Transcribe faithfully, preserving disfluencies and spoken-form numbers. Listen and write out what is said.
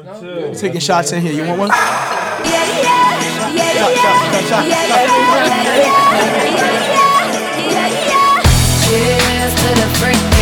We're taking shots in here. You want one? Yeah, yeah, yeah, yeah, Shot, shot, shot, shot, yeah, shot. yeah, yeah, yeah, yeah, yeah, yeah. Cheers to the freak.